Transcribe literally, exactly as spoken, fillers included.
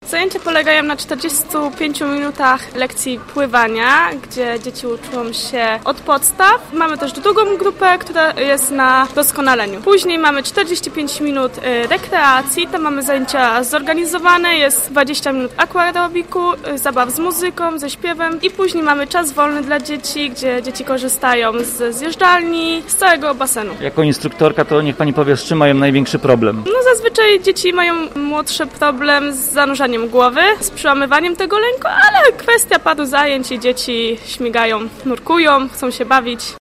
Zajęcia polegają na czterdziestu pięciu minutach lekcji pływania, gdzie dzieci uczą się od podstaw. Mamy też drugą grupę, która jest na doskonaleniu. Później mamy czterdzieści pięć minut rekreacji, tam mamy zajęcia zorganizowane, jest dwadzieścia minut aquarobiku, zabaw z muzyką, ze śpiewem i później mamy czas wolny dla dzieci, gdzie dzieci korzystają z zjeżdżalni, z całego basenu. Jako instruktorka to niech Pani powie, z czym mają największy problem? No zazwyczaj dzieci mają młodszy problem z zanurzaniem głowy, z przełamywaniem tego lęku, ale kwestia paru zajęć i dzieci śmigają, nurkują, chcą się bawić.